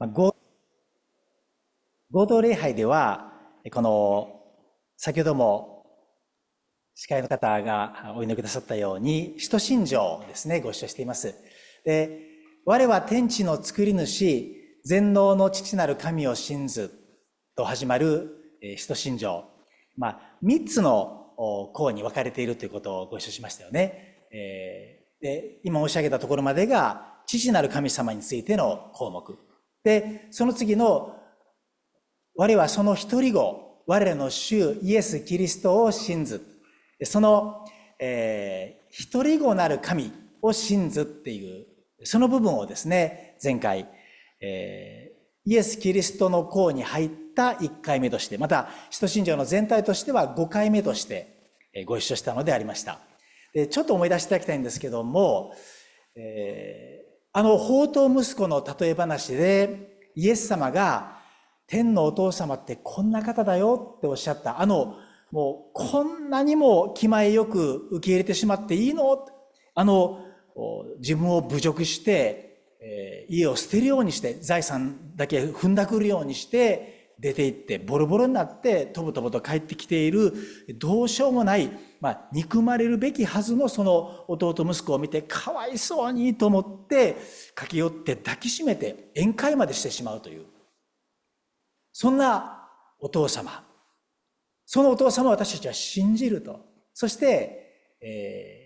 合同礼拝では、先ほども司会の方がお祈りくださったように、使徒信条ですね、ご一緒しています。で、我は天地の作り主、全能の父なる神を信ずと始まる使徒信条。3つの項に分かれているということをご一緒しましたよね。で、今申し上げたところまでが、父なる神様についての項目。で、その次の、我はその一人子、我らの主イエス・キリストを信ず。その、一人子なる神を信ずっていう、その部分をですね、前回、イエス・キリストの項に入った1回目として、また、使徒信条の全体としては5回目としてご一緒したのでありました。で、ちょっと思い出していただきたいんですけども、放蕩息子の例え話で、イエス様が、天のお父様ってこんな方だよっておっしゃった、もうこんなにも気前よく受け入れてしまっていいの？自分を侮辱して、家を捨てるようにして、財産だけ踏んだくるようにして、出て行ってボロボロになってとぼとぼと帰ってきている、どうしようもない、憎まれるべきはずのその弟息子を見て、かわいそうにと思って駆け寄って抱きしめて宴会までしてしまうという、そんなお父様。そのお父様を私たちは信じると。そして、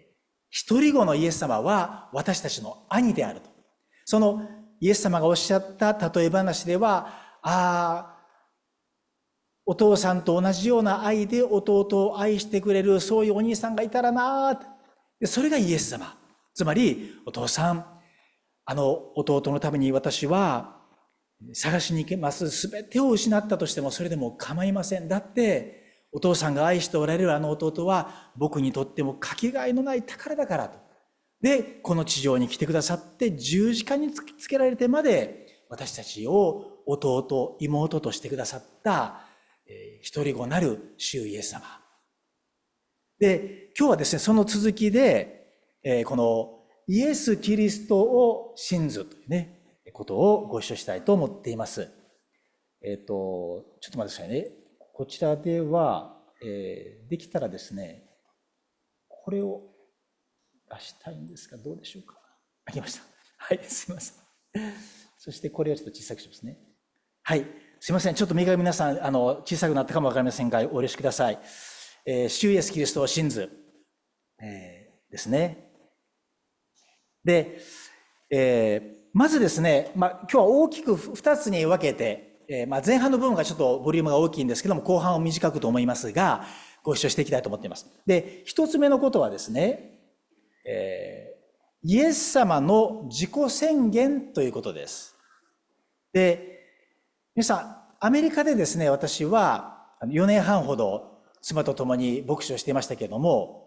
一人子のイエス様は私たちの兄であると。そのイエス様がおっしゃった例え話では、お父さんと同じような愛で弟を愛してくれる、そういうお兄さんがいたらなぁ。それがイエス様。つまり、お父さん、弟のために私は探しに行けます。すべてを失ったとしてもそれでも構いません。だって、お父さんが愛しておられる弟は僕にとってもかけがえのない宝だからと。で、この地上に来てくださって十字架につけられてまで私たちを弟、妹としてくださった一人子なる主イエス様。で、今日はですね、その続きで、このイエス・キリストを信ずというね、ことをご一緒したいと思っています。ちょっと待ってくださいね。こちらでは、できたらですね、これを出したいんですが、どうでしょうか。ありました。はい、すいません。そしてこれをちょっと小さくしますね。はい、すいません。ちょっと右が皆さん、小さくなったかもわかりませんが、お許しください。主イエスキリストを信ず、ですね。で、まずですね、今日は大きく2つに分けて、前半の部分がちょっとボリュームが大きいんですけども、後半を短くと思いますが、ご一緒していきたいと思っています。で、一つ目のことはですね、イエス様の自己宣言ということです。で、皆さん、アメリカでですね、私は4年半ほど妻と共に牧師をしていましたけれども、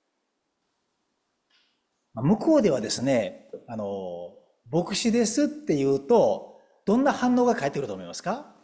向こうではですね、牧師ですって言うと、どんな反応が返ってくると思いますか？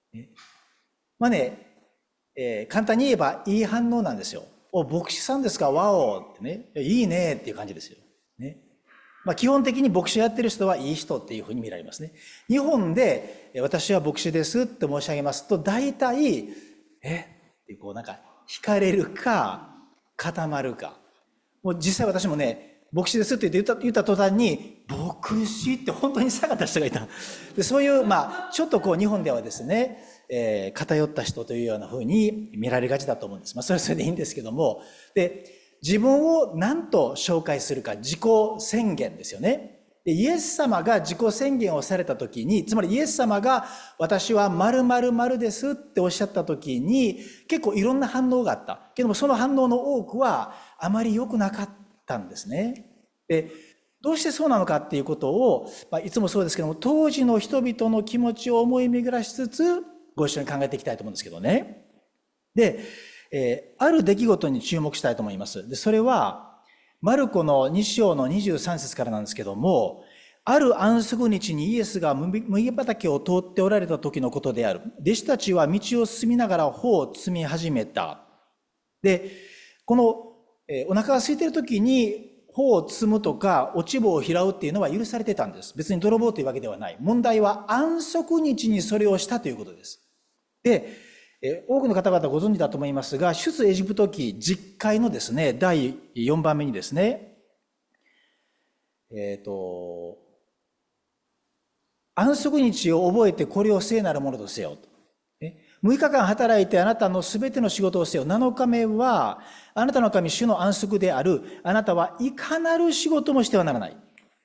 簡単に言えばいい反応なんですよ。牧師さんですか？ワオってね、いいねっていう感じですよ。ね。基本的に牧師をやってる人はいい人っていうふうに見られますね。日本で私は牧師ですって申し上げますと、大体、って惹かれるか、固まるか。もう実際私もね、牧師ですって言った途端に、牧師って本当に下がった人がいた。でそういう、ちょっと日本ではですね、偏った人というような風に見られがちだと思うんです。それはそれでいいんですけども、で、自分を何と紹介するか、自己宣言ですよね。で、イエス様が自己宣言をされた時に、つまりイエス様が私は〇〇〇ですっておっしゃった時に、結構いろんな反応があった。けどもその反応の多くはあまり良くなかったんですね。で、どうしてそうなのかっていうことを、いつもそうですけども、当時の人々の気持ちを思い巡らしつつ、ご一緒に考えていきたいと思うんですけどね。で、ある出来事に注目したいと思います。で、それは、マルコの2章の23節からなんですけども、ある安息日にイエスが麦畑を通っておられた時のことである。弟子たちは道を進みながら穂を摘み始めた。で、この、お腹が空いている時に穂を摘むとか落ち穂を拾うっていうのは許されてたんです。別に泥棒というわけではない。問題は安息日にそれをしたということです。で、多くの方々ご存知だと思いますが、出エジプト記10回のですね、第4番目にですね、安息日を覚えてこれを聖なるものとせよと。6日間働いてあなたのすべての仕事をせよ。7日目はあなたの神主の安息である。あなたはいかなる仕事もしてはならない。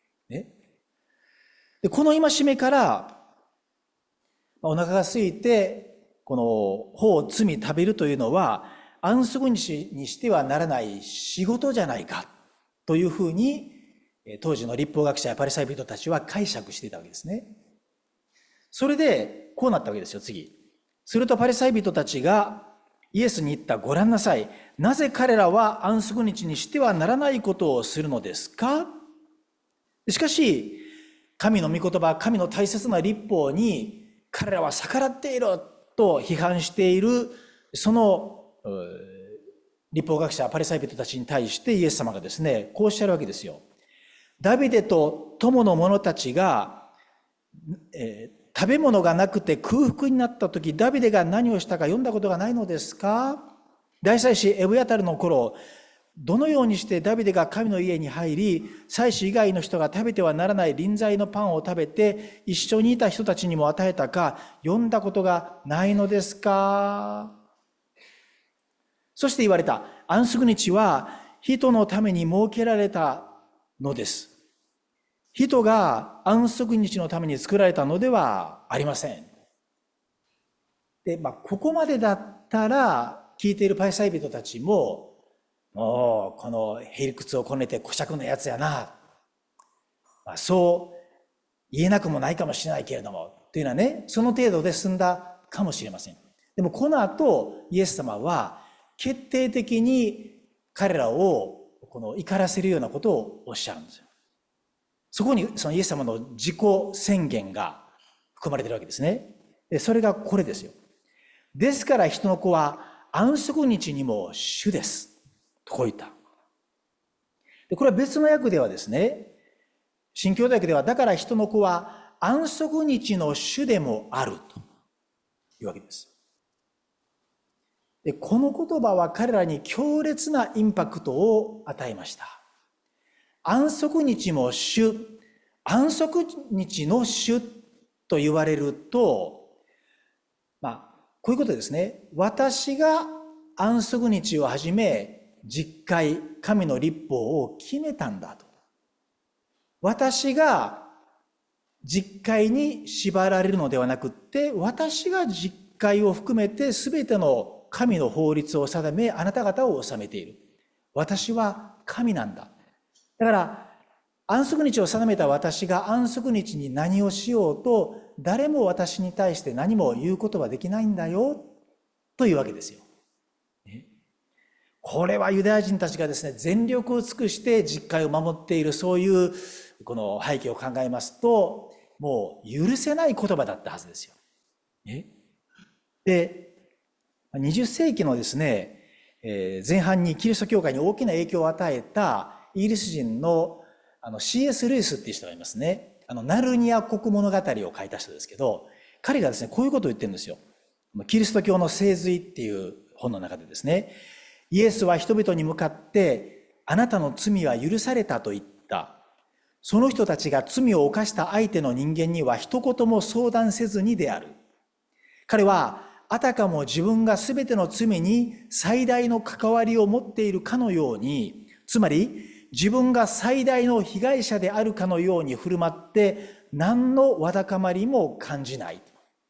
でこの戒めからお腹が空いてこの穂を摘み食べるというのは安息日にしてはならない仕事じゃないかというふうに当時の律法学者やパリサイ人たちは解釈していたわけですね。それでこうなったわけですよ、次。するとパリサイ人たちがイエスに言った。ご覧なさい。なぜ彼らは安息日にしてはならないことをするのですか？しかし、神の御言葉、神の大切な律法に彼らは逆らっていると批判している、その律法学者、パリサイ人たちに対してイエス様がですね、こうおっしゃるわけですよ。ダビデと友の者たちが、食べ物がなくて空腹になった時、ダビデが何をしたか読んだことがないのですか？大祭司エブヤタルの頃、どのようにしてダビデが神の家に入り、祭司以外の人が食べてはならない臨在のパンを食べて、一緒にいた人たちにも与えたか、読んだことがないのですか？そして言われた。安息日は人のために設けられたのです。人が安息日のために作られたのではありません。で、ここまでだったら聞いているパリサイ人たちも、もうこのへりくつをこねて小尺なやつやな、そう言えなくもないかもしれないけれどもというのはね、その程度で済んだかもしれません。でもこの後イエス様は決定的に彼らをこの怒らせるようなことをおっしゃるんですよ。そこにそのイエス様の自己宣言が含まれているわけですね。でそれがこれですよ。ですから人の子は安息日にも主です。とこう言った。でこれは別の訳ではですね、新共同訳では、だから人の子は安息日の主でもあるというわけです。でこの言葉は彼らに強烈なインパクトを与えました。安息日も主、安息日の主と言われると、こういうことですね。私が安息日をはじめ実会、神の律法を決めたんだと。私が実会に縛られるのではなくって、私が実会を含めて全ての神の法律を定め、あなた方を治めている。私は神なんだ。だから安息日を定めた私が安息日に何をしようと、誰も私に対して何も言うことはできないんだよというわけですよ。これはユダヤ人たちがですね、全力を尽くして実戒を守っている、そういうこの背景を考えますと、もう許せない言葉だったはずですよ。で、20世紀のですね、前半にキリスト教会に大きな影響を与えたイギリス人のC.S. ルイスっていう人がいますね。ナルニア国物語を書いた人ですけど、彼がですね、こういうことを言ってるんですよ。キリスト教の聖髄っていう本の中でですね、イエスは人々に向かって、あなたの罪は許されたと言った。その人たちが罪を犯した相手の人間には一言も相談せずにである。彼はあたかも自分が全ての罪に最大の関わりを持っているかのように、つまり自分が最大の被害者であるかのように振る舞って何のわだかまりも感じない。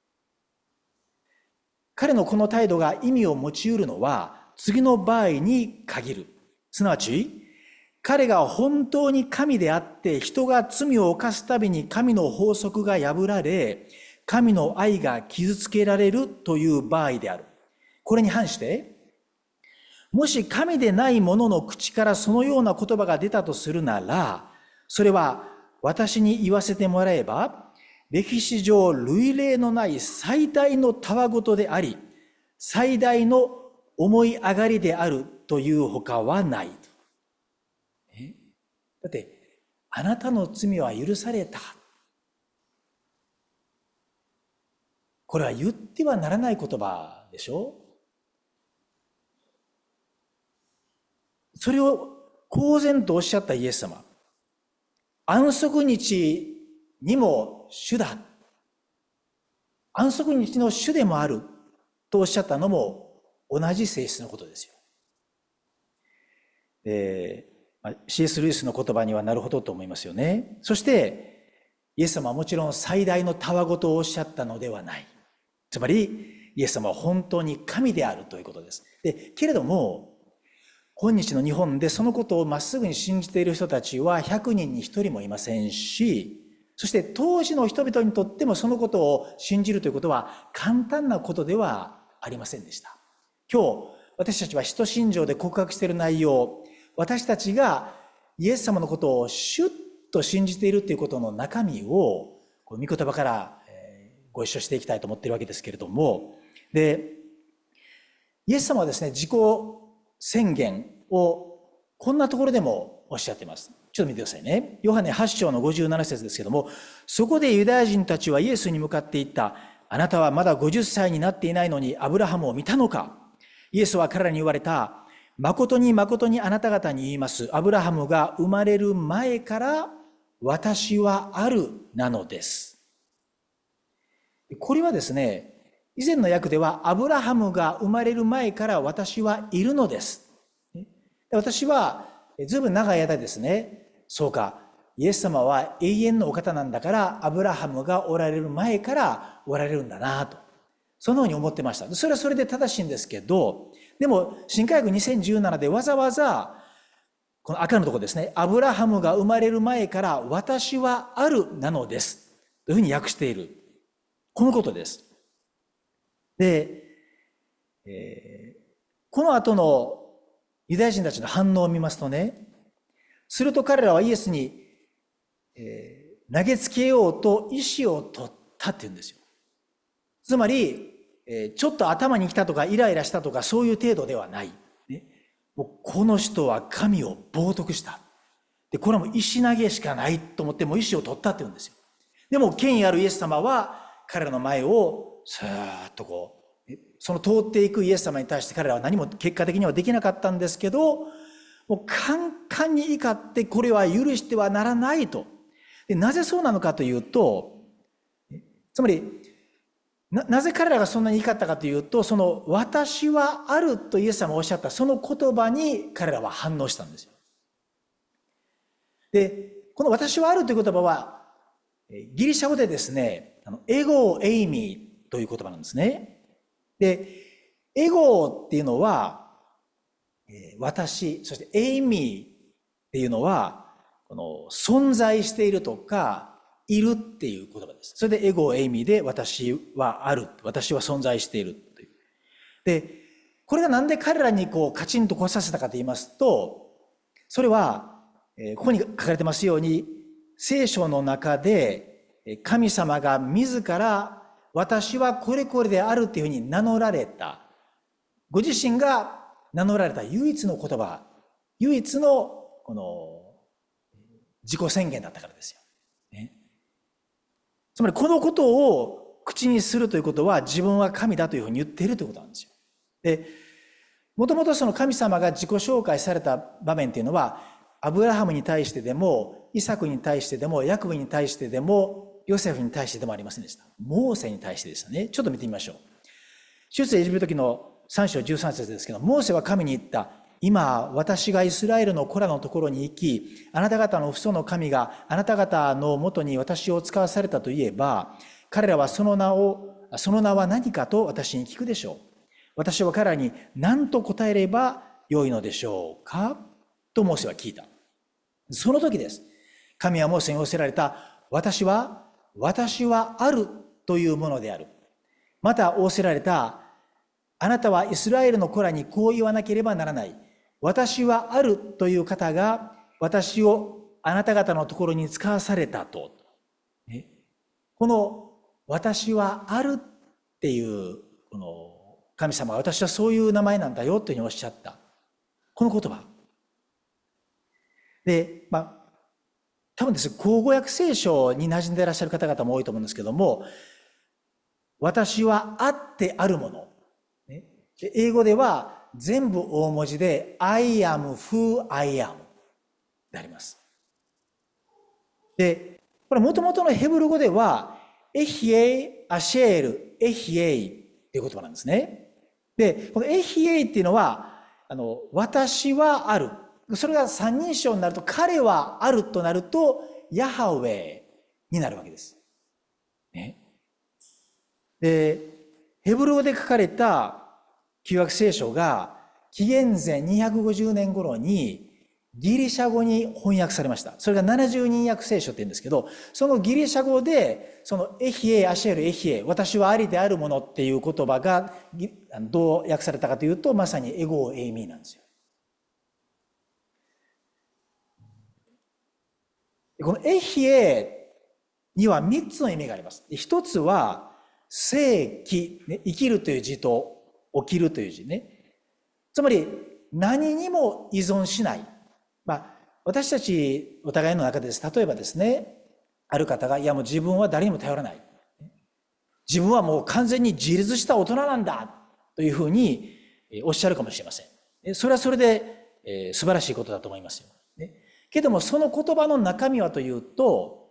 彼のこの態度が意味を持ち得るのは次の場合に限る。すなわち彼が本当に神であって人が罪を犯すたびに神の法則が破られ神の愛が傷つけられるという場合である。これに反してもし神でない者の口からそのような言葉が出たとするなら、それは私に言わせてもらえば、歴史上類例のない最大のたわごとであり、最大の思い上がりであるというほかはない。 だって、あなたの罪は許された。これは言ってはならない言葉でしょ。それを公然とおっしゃったイエス様。安息日にも主だ。安息日の主でもあるとおっしゃったのも同じ性質のことですよ。C.S. ルイスの言葉にはなるほどと思いますよね。そしてイエス様はもちろん最大のたわごとをおっしゃったのではない。つまりイエス様は本当に神であるということです。けれども今日の日本でそのことをまっすぐに信じている人たちは100人に1人もいませんし、そして当時の人々にとってもそのことを信じるということは簡単なことではありませんでした。今日私たちは使徒信条で告白している内容、私たちがイエス様のことをシュッと信じているということの中身を御言葉からご一緒していきたいと思っているわけですけれども、でイエス様はですね、自己宣言をこんなところでもおっしゃっています。ちょっと見てくださいね。ヨハネ8章の57節ですけども、そこでユダヤ人たちはイエスに向かって言った。あなたはまだ50歳になっていないのにアブラハムを見たのか。イエスは彼らに言われた。誠に誠にあなた方に言います。アブラハムが生まれる前から私はあるなのです。これはですね、以前の訳ではアブラハムが生まれる前から私はいるのです。私はずいぶん長い間ですね、そうか、イエス様は永遠のお方なんだからアブラハムがおられる前からおられるんだなと、そのように思ってました。それはそれで正しいんですけど、でも新科学2017でわざわざこの赤のところですね、アブラハムが生まれる前から私はあるなのですというふうに訳している、このことです。で、この後のユダヤ人たちの反応を見ますとね、すると彼らはイエスに、投げつけようと意思を取ったっていうんですよ。つまり、ちょっと頭に来たとかイライラしたとかそういう程度ではない。ね、もうこの人は神を冒涜した。で、これはもう石投げしかないと思っても意思を取ったっていうんですよ。でも権威あるイエス様は彼らの前をスーッとその通っていくイエス様に対して彼らは何も結果的にはできなかったんですけど、もうカンカンに怒ってこれは許してはならないと。で、なぜそうなのかというと、つまりなぜ彼らがそんなに怒ったかというと、その私はあるとイエス様がおっしゃったその言葉に彼らは反応したんですよ。で、この私はあるという言葉はギリシャ語でですね、エゴエイミーという言葉なんですね。で、エゴっていうのは私、そしてエイミーっていうのはこの存在しているとかいるっていう言葉です。それでエゴエイミーで私はある、私は存在しているという。で、これがなんで彼らにカチンと来させたかと言いますと、それはここに書かれてますように、聖書の中で神様が自ら私はこれこれであるっていうふうに名乗られた、ご自身が名乗られた唯一の言葉、唯一のこの自己宣言だったからですよ。ね、つまりこのことを口にするということは自分は神だというふうに言っているということなんですよ。で、もともとその神様が自己紹介された場面というのは、アブラハムに対してでも、イサクに対してでも、ヤコブに対してでも、ヨセフに対してでもありませんでした。モーセに対してでしたね。ちょっと見てみましょう。出エジプト記の3章13節ですけど、モーセは神に言った。今、私がイスラエルの子らのところに行き、あなた方の父祖の神があなた方のもとに私を使わされたといえば、彼らはその名は何かと私に聞くでしょう。私は彼らに何と答えればよいのでしょうかとモーセは聞いた。その時です。神はモーセに仰せられた、私はあるというものである。また仰せられた、あなたはイスラエルの子らにこう言わなければならない。私はあるという方が私をあなた方のところに使わされたと。この私はあるっていうこの神様は私はそういう名前なんだよというふうにおっしゃった。この言葉。で、 多分ですね、口語訳聖書に馴染んでいらっしゃる方々も多いと思うんですけども、私はあってあるもの。英語では全部大文字で I am who I am であります。で、これ元々のヘブル語ではエヒエイ、アシェール、エヒエイっていう言葉なんですね。で、このエヒエイっていうのは、私はある。それが三人称になると、彼はあるとなると、ヤハウェになるわけです。ね。で、ヘブル語で書かれた旧約聖書が、紀元前250年頃にギリシャ語に翻訳されました。それが70人訳聖書って言うんですけど、そのギリシャ語で、そのエヒエ、アシェル、エヒエ、私はありであるものっていう言葉がどう訳されたかというと、まさにエゴエイミーなんですよ。このエヒエには3つの意味があります。一つは、生き、ね、生きるという字と起きるという字ね。つまり、何にも依存しない。私たちお互いの中でです。例えばですね、ある方が、いやもう自分は誰にも頼らない。自分はもう完全に自立した大人なんだというふうにおっしゃるかもしれません。それはそれで素晴らしいことだと思いますよ。けどもその言葉の中身はというと、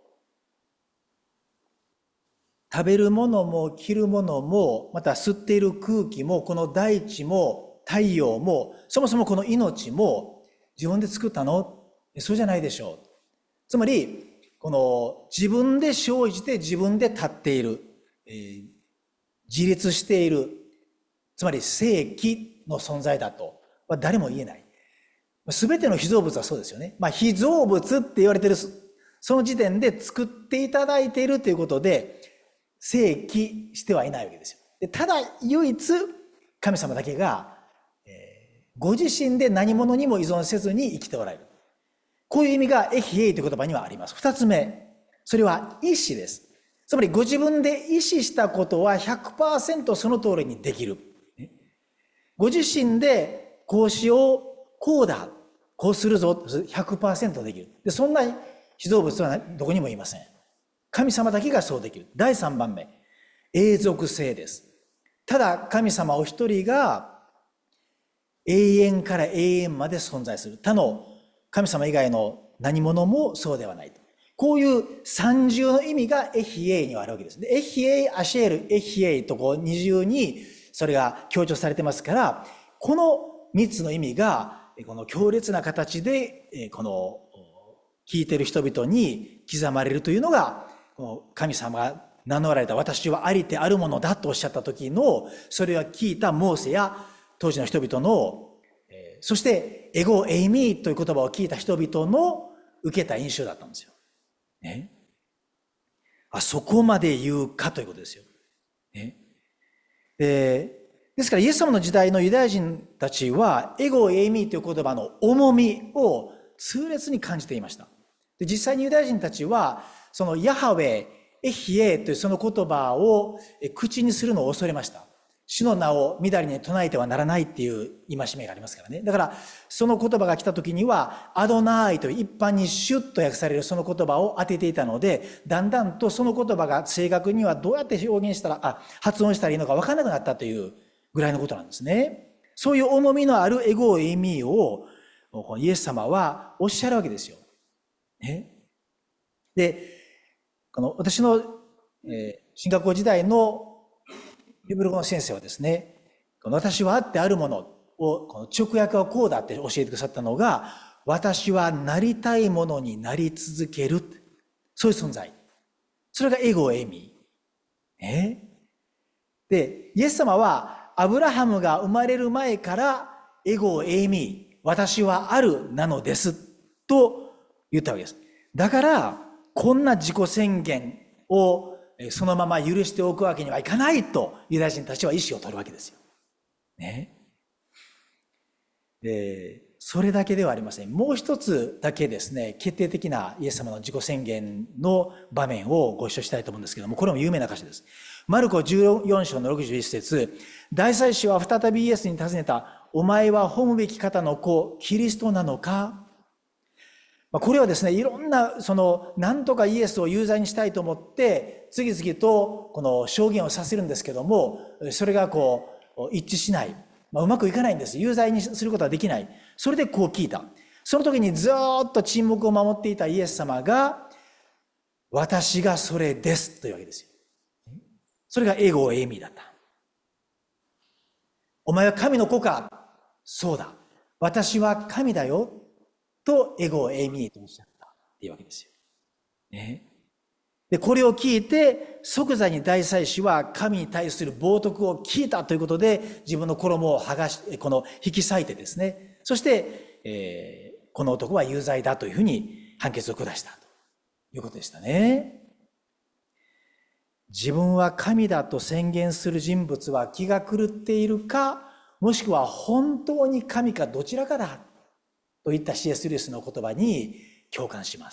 食べるものも着るものも、また吸っている空気も、この大地も太陽も、そもそもこの命も自分で作ったの？そうじゃないでしょう。つまり、この自分で生じて自分で立っている、自立している、つまり生気の存在だとは誰も言えない。すべての被造物はそうですよね。被造物って言われている、その時点で作っていただいているということで、生気してはいないわけですよ。で、ただ唯一神様だけが、ご自身で何者にも依存せずに生きておられる。こういう意味がエヒエイという言葉にはあります。二つ目、それは意志です。つまりご自分で意志したことは 100% その通りにできる。ご自身でこうしよう、こうだ、こうするぞ、100% できる。で、そんな被造物はどこにもいません。神様だけがそうできる。第3番目、永続性です。ただ神様お一人が永遠から永遠まで存在する。他の神様以外の何者もそうではない。こういう三重の意味がエヒエイにはあるわけです。でエヒエイ、アシェール、エヒエイとこう二重にそれが強調されてますから、この三つの意味がこの強烈な形でこの聞いている人々に刻まれるというのが、神様が名乗られた私はありてあるものだとおっしゃった時の、それを聞いたモーセや当時の人々の、そしてエゴエイミーという言葉を聞いた人々の受けた印象だったんですよ。ね。そこまで言うかということですよ。ね。ですからイエス様の時代のユダヤ人たちはエゴエイミーという言葉の重みを痛烈に感じていました。で、実際にユダヤ人たちはそのヤハウェ、エヒエというその言葉を口にするのを恐れました。主の名をみだりに唱えてはならないっていう戒めがありますからね。だからその言葉が来た時にはアドナーイという一般にシュッと訳されるその言葉を当てていたので、だんだんとその言葉が正確にはどうやって表現したら、発音したらいいのか分からなくなったというぐらいのことなんですね。そういう重みのあるエゴエイミーをイエス様はおっしゃるわけですよ。ね。で、私の神学校時代のヘブル語の先生はですね、私はあってあるものを、この直訳はこうだって教えてくださったのが、私はなりたいものになり続ける。そういう存在。それがエゴエイミー。で、イエス様はアブラハムが生まれる前からエゴエイミー、私はあるなのですと言ったわけです。だから、こんな自己宣言をそのまま許しておくわけにはいかないとユダヤ人たちは意思を取るわけですよ。ね。それだけではありません。もう一つだけですね、決定的なイエス様の自己宣言の場面をご一緒したいと思うんですけども、これも有名な箇所です。マルコ14章の61節、大祭司は再びイエスに尋ねた。お前は褒むべき方の子、キリストなのか？ これはですね、いろんな、なんとかイエスを有罪にしたいと思って、次々とこの証言をさせるんですけども、それが一致しない。うまくいかないんです。有罪にすることはできない。それでこう聞いた。その時にずっと沈黙を守っていたイエス様が、私がそれですというわけですよ。それがエゴエイミーだった。お前は神の子か？そうだ。私は神だよ。とエゴエイミーとおっしゃったっていうわけですよ。ね。で、これを聞いて、即座に大祭司は神に対する冒涜を聞いたということで、自分の衣を引き裂いてですね、そして、この男は有罪だというふうに判決を下したということでしたね。自分は神だと宣言する人物は気が狂っているか、もしくは本当に神かどちらかだといった C.S. ルイスの言葉に共感します。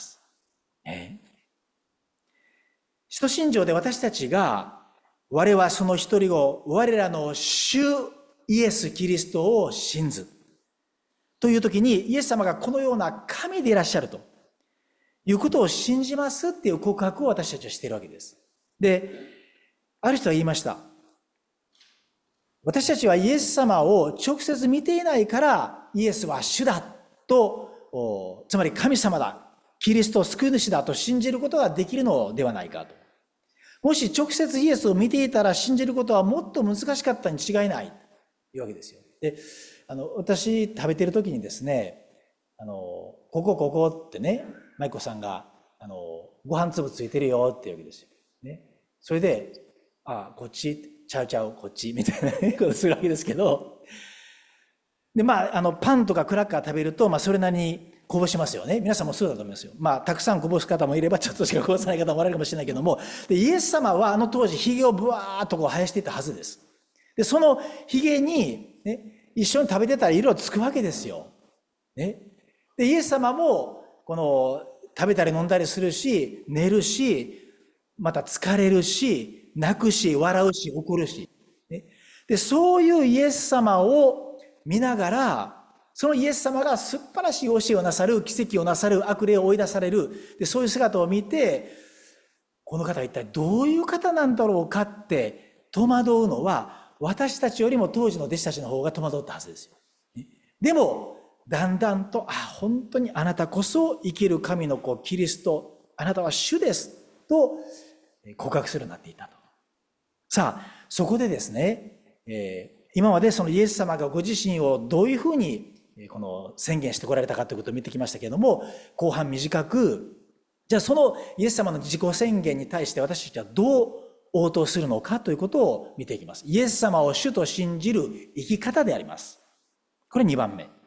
使徒信条で私たちが、我はその一人を、我らの主イエス・キリストを信ずという時に、イエス様がこのような神でいらっしゃるということを信じますっていう告白を私たちはしているわけです。で、ある人は言いました。私たちはイエス様を直接見ていないから、イエスは主だと、つまり神様だ、キリスト救い主だと信じることができるのではないかと。もし直接イエスを見ていたら信じることはもっと難しかったに違いないというわけですよ。で、私食べてる時にですね、ここってね、舞子さんが、ご飯粒ついてるよっていうわけですよ。ね。それで、こっち、ちゃう、こっち、みたいなことするわけですけど、で、パンとかクラッカー食べると、それなりにこぼしますよね。皆さんもそうだと思いますよ。たくさんこぼす方もいれば、ちょっとしかこぼさない方もおられるかもしれないけども、で、イエス様は当時、髭をブワーっと生やしていたはずです。で、その髭に、ね、一緒に食べてたら色つくわけですよ。ね。で、イエス様も、食べたり飲んだりするし、寝るし、また疲れるし、泣くし、笑うし、怒るし。ね。で、そういうイエス様を見ながら、そのイエス様が素晴らしい教えをなさる、奇跡をなさる、悪霊を追い出される。で、そういう姿を見て、この方は一体どういう方なんだろうかって戸惑うのは、私たちよりも当時の弟子たちの方が戸惑ったはずですよ。でも、だんだんと、本当にあなたこそ生きる神の子、キリスト、あなたは主です、と告白するようになっていたと。さあ、そこでですね、今までそのイエス様がご自身をどういうふうに宣言してこられたかということを見てきましたけれども、後半短く、じゃあそのイエス様の自己宣言に対して私たちはどう応答するのかということを見ていきます。イエス様を主と信じる生き方であります。これ2番目。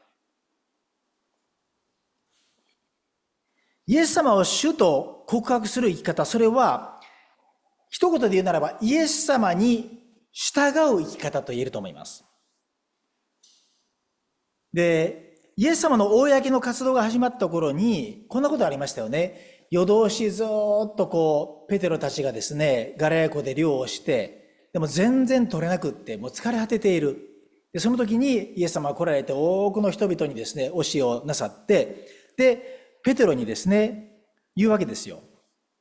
イエス様を主と告白する生き方、それは一言で言うならばイエス様に従う生き方と言えると思います。で、イエス様の公の活動が始まった頃にこんなことありましたよね。夜通しずっとペテロたちがですね、ガラヤ湖で漁をして、でも全然取れなくって、もう疲れ果てている。で、その時にイエス様が来られて多くの人々にですね、教えをなさって、で、ペテロにですね、言うわけですよ。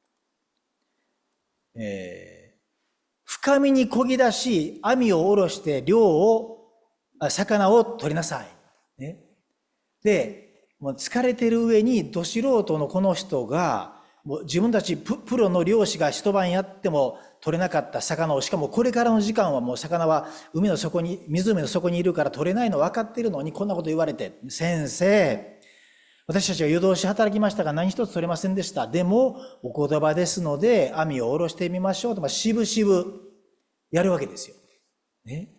深みに漕ぎ出し、網を下ろして魚を取りなさい。ね。で、もう疲れてる上に、ど素人のこの人が、もう自分たちプロの漁師が一晩やっても取れなかった魚を、しかもこれからの時間はもう魚は湖の底にいるから取れないの分かっているのにこんなこと言われて、先生、私たちは夜通し働きましたが何一つ取れませんでした。でもお言葉ですので網を下ろしてみましょうと、しぶしぶやるわけですよ。ね。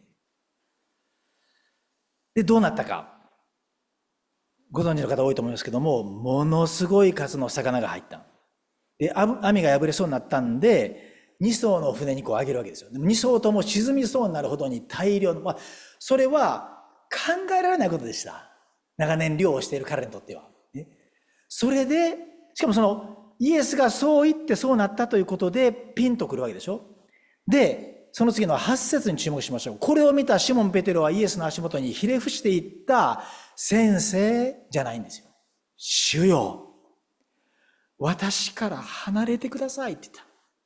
で、どうなったか。ご存知の方多いと思いますけども、ものすごい数の魚が入った。で、網が破れそうになったんで、2艘の船に上げるわけですよ。でも2艘とも沈みそうになるほどに大量の、それは考えられないことでした。長年漁をしている彼にとっては。それで、しかもそのイエスがそう言ってそうなったということでピンとくるわけでしょ。で、その次の8節に注目しましょう。これを見たシモン・ペテロはイエスの足元にひれ伏していった、先生じゃないんですよ。主よ。 私から離れてくださいって言った。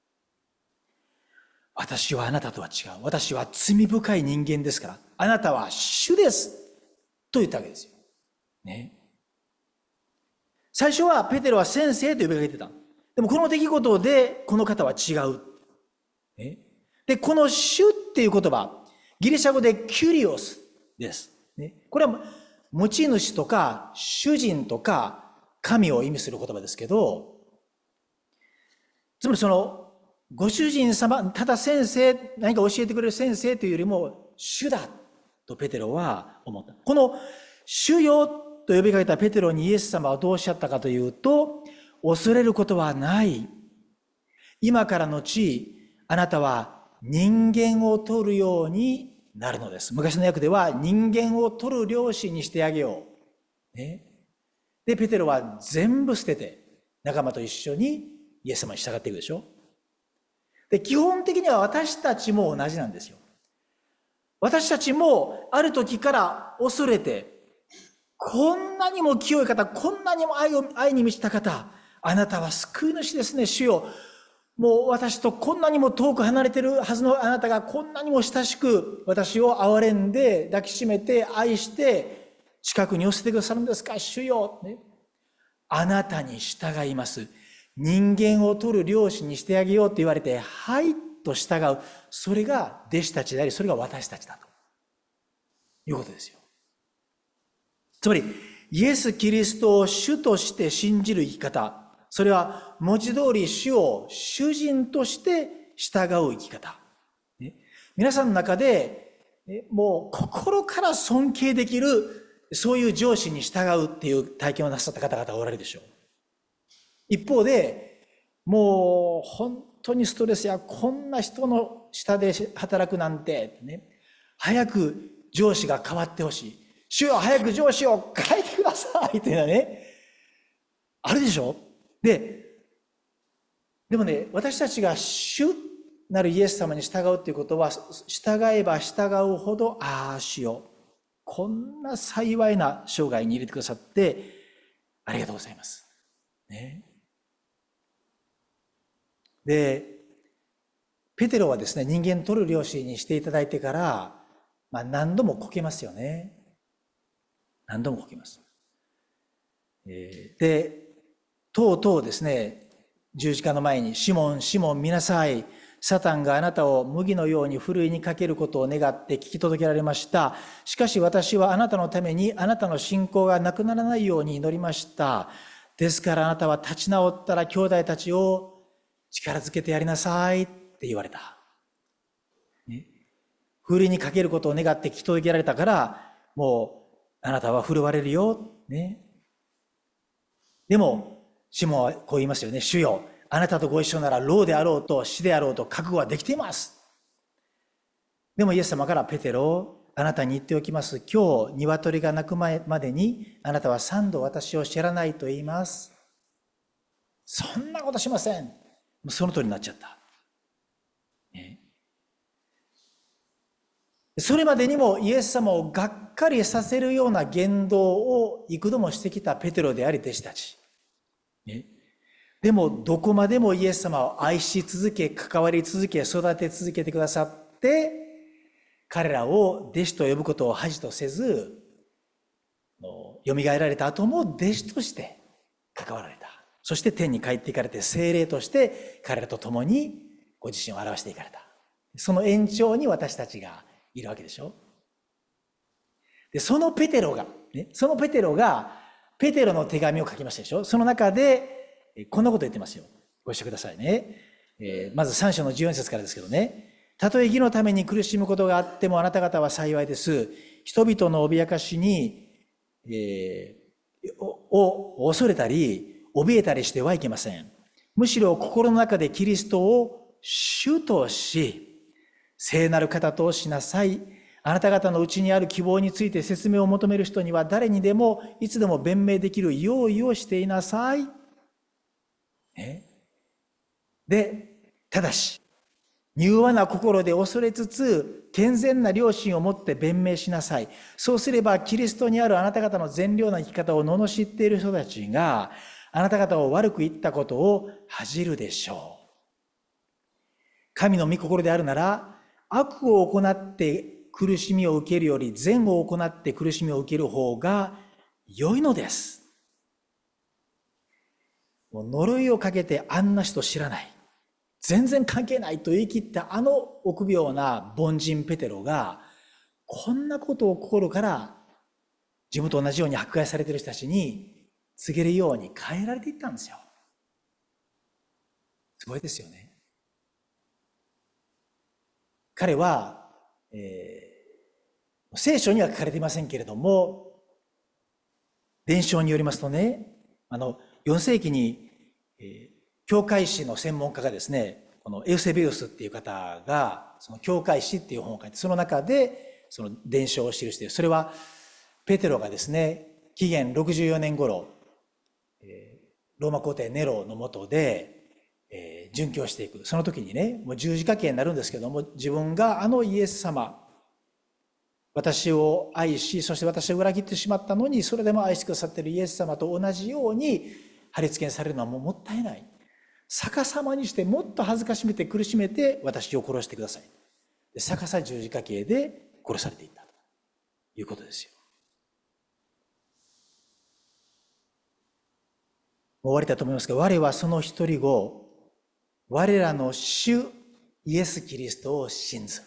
私はあなたとは違う。私は罪深い人間ですから。あなたは主です。と言ったわけですよ。ね。最初はペテロは先生と呼びかけてた。でもこの出来事でこの方は違う。ね。で、この主っていう言葉、ギリシャ語でキュリオスです。ね。これは持ち主とか主人とか神を意味する言葉ですけど、つまりそのご主人様、ただ先生、何か教えてくれる先生というよりも主だとペテロは思った。この主よと呼びかけたペテロにイエス様はどうおっしゃったかというと、恐れることはない。今からのち、あなたは人間を取るようになるのです。昔の訳では人間を取る漁師にしてあげよう。ね。で、ペテロは全部捨てて仲間と一緒にイエス様に従っていくでしょ。で、基本的には私たちも同じなんですよ。私たちもある時から恐れて、こんなにも清い方、こんなにも愛に満ちた方、あなたは救い主ですね、主よ。もう私とこんなにも遠く離れているはずのあなたがこんなにも親しく私を憐れんで抱きしめて愛して近くに寄せてくださるんですか、主よ。ね、あなたに従います。人間を取る漁師にしてあげようと言われて、はいと従う。それが弟子たちであり、それが私たちだということですよ。つまり、イエス・キリストを主として信じる生き方。それは文字通り主を主人として従う生き方。ね、皆さんの中で、もう心から尊敬できる、そういう上司に従うっていう体験をなさった方々がおられるでしょう。一方で、もう本当にストレスやこんな人の下で働くなんて、ね、早く上司が変わってほしい。主よ早く上司を変えてくださいっていうのはね、あるでしょ。でもね、私たちが主なるイエス様に従うということは、従えば従うほど、ああ主よ、こんな幸いな生涯に入れてくださってありがとうございます。ね。で、ペテロはですね、人間取る漁師にしていただいてから、何度もこけますよね。何度もこけます。で、とうとうですね、十字架の前に、シモン、シモン見なさい。サタンがあなたを麦のようにふるいにかけることを願って聞き届けられました。しかし私はあなたのためにあなたの信仰がなくならないように祈りました。ですからあなたは立ち直ったら兄弟たちを力づけてやりなさいって言われた。ね、ふるいにかけることを願って聞き届けられたから、もうあなたは振るわれるよ。ね。でも、シモンはこう言いますよね。主よ、あなたとご一緒なら老であろうと死であろうと覚悟はできています。でもイエス様からペテロ、あなたに言っておきます。今日、鶏が鳴く前までにあなたは3度私を知らないと言います。そんなことしません。その通りになっちゃった。それまでにもイエス様をがっかりさせるような言動を幾度もしてきたペテロであり弟子たち。でもどこまでもイエス様を愛し続け、関わり続け、育て続けてくださって、彼らを弟子と呼ぶことを恥とせず、蘇られた後も弟子として関わられた。そして天に帰っていかれて聖霊として彼らと共にご自身を表していかれた。その延長に私たちがいるわけでしょ。で、そのペテロがペテロの手紙を書きましたでしょ。その中でこんなこと言ってますよ。ご一緒くださいね。まず3章の14節からですけどね。たとえ義のために苦しむことがあってもあなた方は幸いです。人々の脅かしに、恐れたり怯えたりしてはいけません。むしろ心の中でキリストを主とし、聖なる方としなさい。あなた方のうちにある希望について説明を求める人には誰にでもいつでも弁明できる用意をしていなさい。で、ただし、柔和な心で恐れつつ、健全な良心を持って弁明しなさい。そうすれば、キリストにあるあなた方の善良な生き方を罵っている人たちが、 あなた方を悪く言ったことを恥じるでしょう。神の御心であるなら、悪を行って苦しみを受けるより善を行って苦しみを受ける方が良いのです。もう呪いをかけてあんな人知らない、全然関係ないと言い切ったあの臆病な凡人ペテロが、こんなことを心から自分と同じように迫害されている人たちに告げるように変えられていったんですよ。すごいですよね。彼は、聖書には書かれていませんけれども、伝承によりますとね、4世紀に、教会史の専門家がですね、このエウセビウスっていう方が、その教会史っていう本を書いて、その中でその伝承を記している。それはペテロがですね、紀元64年頃、ローマ皇帝ネロの下で、殉教していく。その時にね、もう十字架刑になるんですけども、自分がイエス様、私を愛し、そして私を裏切ってしまったのに、それでも愛してくださっているイエス様と同じように貼り付けにされるのはもうもったいない。逆さまにしてもっと恥ずかしめて苦しめて私を殺してください。で、逆さ十字架刑で殺されていったということですよ。もう終わりだと思いますが、我はその一人後、我らの主イエス・キリストを信ず。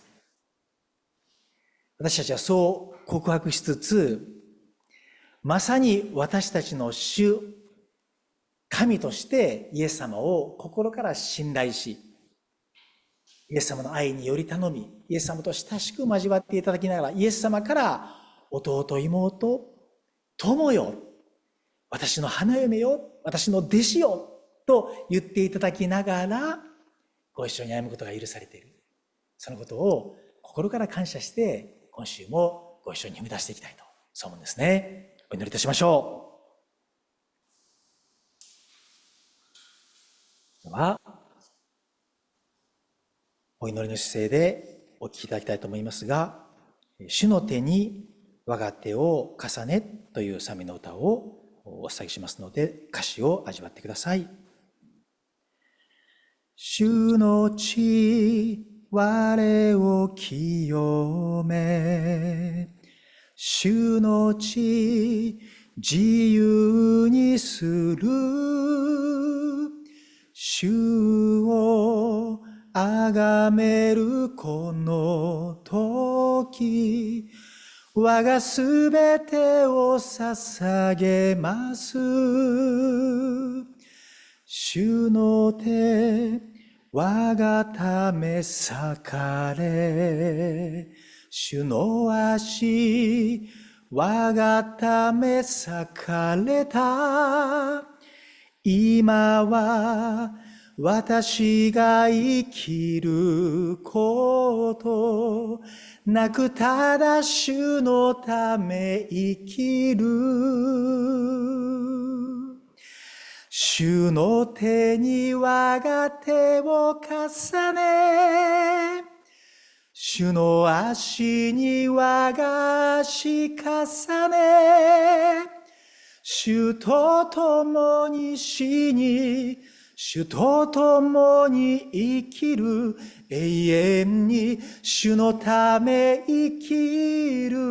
私たちはそう告白しつつ、まさに私たちの主、神としてイエス様を心から信頼し、イエス様の愛により頼み、イエス様と親しく交わっていただきながら、イエス様から弟、妹、友よ、私の花嫁よ、私の弟子よ、と言っていただきながら、ご一緒に歩むことが許されている。そのことを心から感謝して、今週もご一緒に踏み出していきたいと、そう思うんですね。お祈りいたしましょう。では、お祈りの姿勢でお聞きいただきたいと思いますが、主の手に我が手を重ねという賛美の歌をお捧げしますので、歌詞を味わってください。主の血、我を清め、主の血、自由にする。主をあがめるこの時、我がすべてを捧げます。主の手、我がため裂かれ、主の足、我がため裂かれた。今は私が生きることなく、ただ主のため生きる。主の手に我が手を重ね、主の足に我が足重ね、主と共に死に、主と共に生きる。永遠に主のため生きる。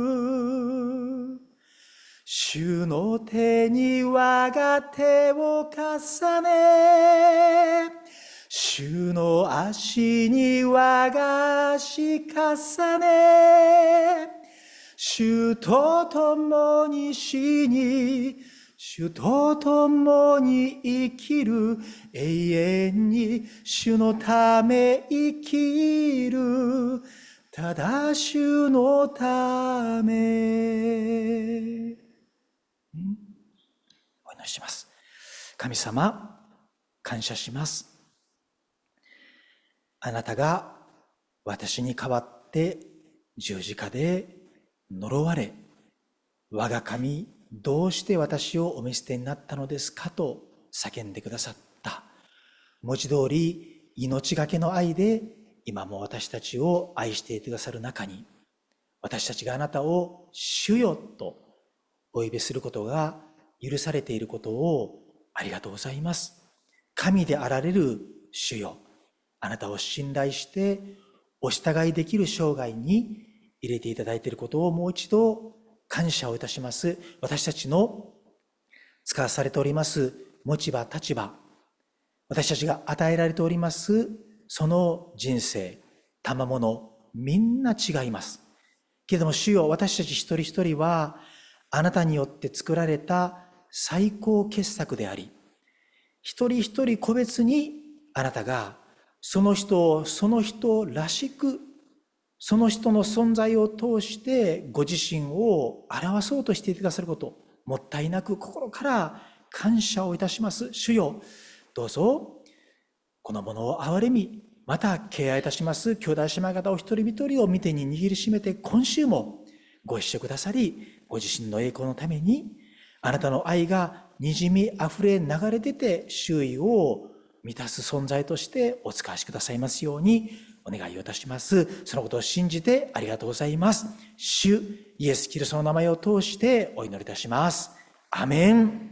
主の手に我が手を重ね、主の足に我が足重ね、主と共に死に、主と共に生きる。永遠に主のため生きる。ただ主のため。お祈りします。神様、感謝します。あなたが私に代わって十字架で呪われ、我が神、どうして私をお見捨てになったのですかと叫んでくださった。文字通り命がけの愛で今も私たちを愛していてくださる中に、私たちがあなたを主よとお呼びすることが許されていることをありがとうございます。神であられる主よ、あなたを信頼してお従いできる生涯に入れていただいていることをもう一度感謝をいたします。私たちの使わされております持ち場、立場、私たちが与えられておりますその人生、賜物、みんな違います。けれども主よ、私たち一人一人はあなたによって作られた最高傑作であり、一人一人個別にあなたがその人をその人らしく、その人の存在を通してご自身を表そうとしていてくださること、もったいなく心から感謝をいたします。主よ、どうぞこのものを憐れみ、また敬愛いたします兄弟姉妹方お一人一人を見てに握りしめて、今週もご一緒くださり、ご自身の栄光のためにあなたの愛がにじみあふれ流れ出て周囲を満たす存在としてお使わしくださいますようにお願いをいたします。そのことを信じてありがとうございます。主イエス・キリストの名前を通してお祈りいたします。アメン。